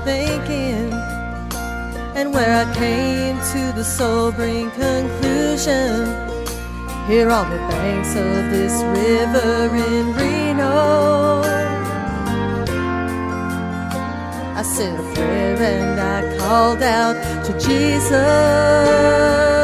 thinking, and where I came to the sobering conclusion, here on the banks of this river in Reno, I said a prayer and I called out to Jesus.